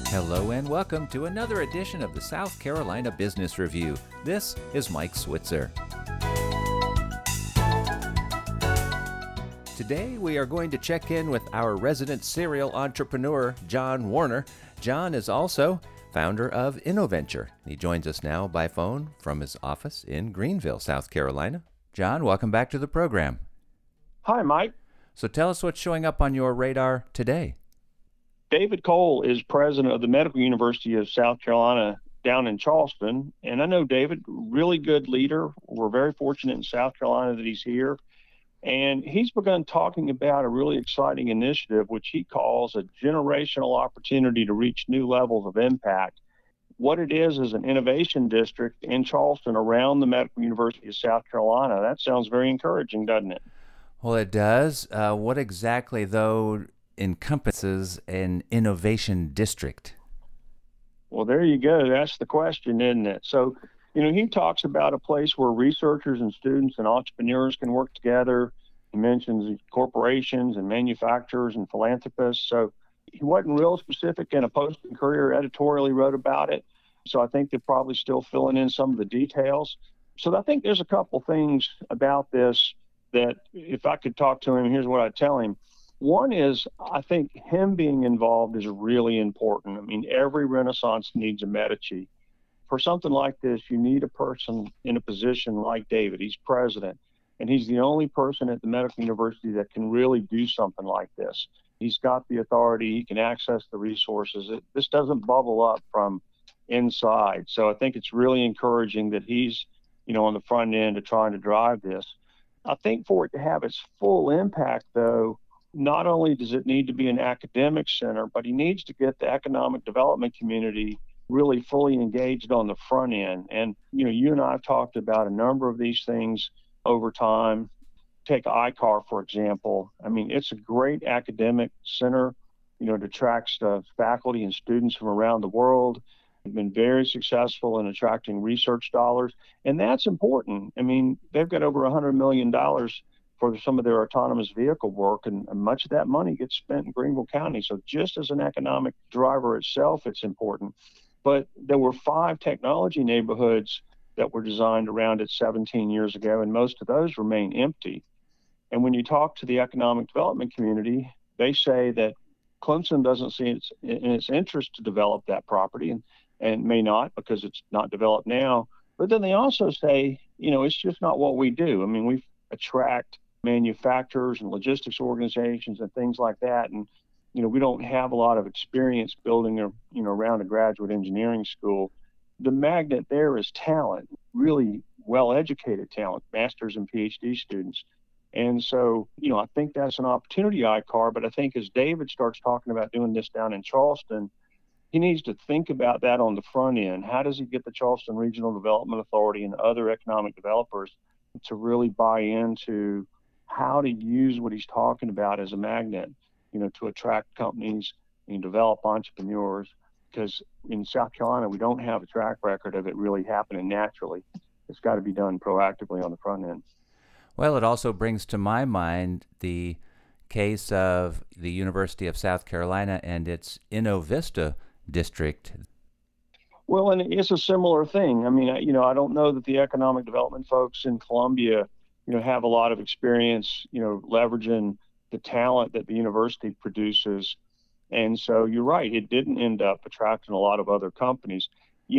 Hello and welcome to another edition of the South Carolina Business Review. This is Mike Switzer. Today we are going to check in with our resident serial entrepreneur, John Warner. John is also founder of InnoVenture. He joins us now by phone from his office in Greenville, South Carolina. John, welcome back to the program. Hi, Mike. So tell us what's showing up on your radar today. David Cole is president of the Medical University of South Carolina down in Charleston. And I know David, really good leader. We're very fortunate in South Carolina that he's here. And he's begun talking about a really exciting initiative, which he calls a generational opportunity to reach new levels of impact. What it is an innovation district in Charleston around the Medical University of South Carolina. That sounds very encouraging, doesn't it? Well, it does. What exactly, though, encompasses an innovation district? Well, there you go. That's the question, isn't it? So, he talks about a place where researchers and students and entrepreneurs can work together. He mentions corporations and manufacturers and philanthropists. So he wasn't real specific in a post and career editorial he wrote about it. So I think they're probably still filling in some of the details. So I think there's a couple things about this that if I could talk to him, here's what I'd tell him. One is, I think him being involved is really important. I mean, every Renaissance needs a Medici. For something like this, you need a person in a position like David. He's president, and he's the only person at the Medical University that can really do something like this. He's got the authority. He can access the resources. This doesn't bubble up from inside. So I think it's really encouraging that he's, on the front end of trying to drive this. I think for it to have its full impact, though, not only does it need to be an academic center, but he needs to get the economic development community really fully engaged on the front end. And, you and I have talked about a number of these things over time. Take ICAR, for example. I mean, it's a great academic center, it attracts faculty and students from around the world. They've been very successful in attracting research dollars. And that's important. I mean, they've got over $100 million for some of their autonomous vehicle work, and much of that money gets spent in Greenville County. So just as an economic driver itself, it's important. But there were 5 technology neighborhoods that were designed around it 17 years ago, and most of those remain empty. And when you talk to the economic development community, they say that Clemson doesn't see it in its interest to develop that property, and may not because it's not developed now. But then they also say, it's just not what we do. I mean, we attract manufacturers and logistics organizations and things like that. And, we don't have a lot of experience building around a graduate engineering school. The magnet there is talent, really well-educated talent, master's and PhD students. And so, I think that's an opportunity, ICAR, but I think as David starts talking about doing this down in Charleston, he needs to think about that on the front end. How does he get the Charleston Regional Development Authority and other economic developers to really buy into how to use what he's talking about as a magnet, to attract companies and develop entrepreneurs? Because in South Carolina, we don't have a track record of it really happening naturally. It's got to be done proactively on the front end. Well, it also brings to my mind the case of the University of South Carolina and its InnoVista district. Well, and it's a similar thing. I mean, I don't know that the economic development folks in Columbia, have a lot of experience, leveraging the talent that the university produces. And so you're right, it didn't end up attracting a lot of other companies.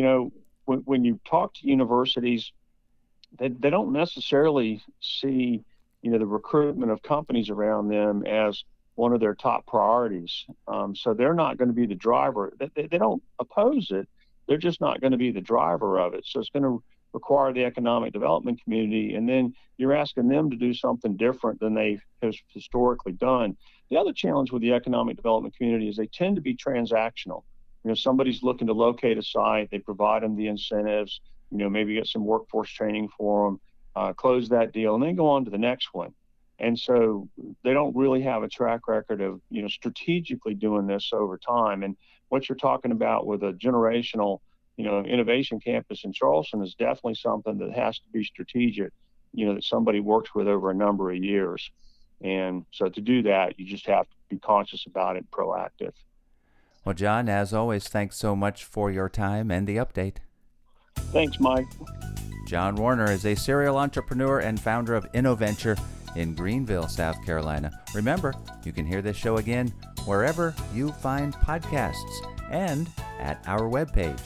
When you talk to universities, they don't necessarily see, the recruitment of companies around them as one of their top priorities. So they're not going to be the driver. They don't oppose it. They're just not going to be the driver of it. So it's going to require the economic development community. And then you're asking them to do something different than they have historically done. The other challenge with the economic development community is they tend to be transactional. Somebody's looking to locate a site, they provide them the incentives, maybe get some workforce training for them, close that deal, and then go on to the next one. And so they don't really have a track record of, strategically doing this over time. And what you're talking about with a generational, innovation campus in Charleston is definitely something that has to be strategic, that somebody works with over a number of years. And so to do that, you just have to be conscious about it, proactive. Well, John, as always, thanks so much for your time and the update. Thanks, Mike. John Warner is a serial entrepreneur and founder of InnoVenture in Greenville, South Carolina. Remember, you can hear this show again wherever you find podcasts and at our webpage,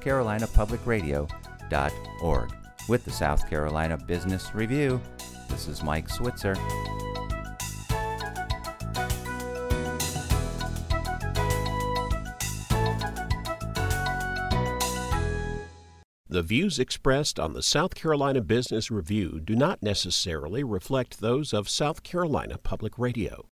southcarolinapublicradio.org. With the South Carolina Business Review, this is Mike Switzer. The views expressed on the South Carolina Business Review do not necessarily reflect those of South Carolina Public Radio.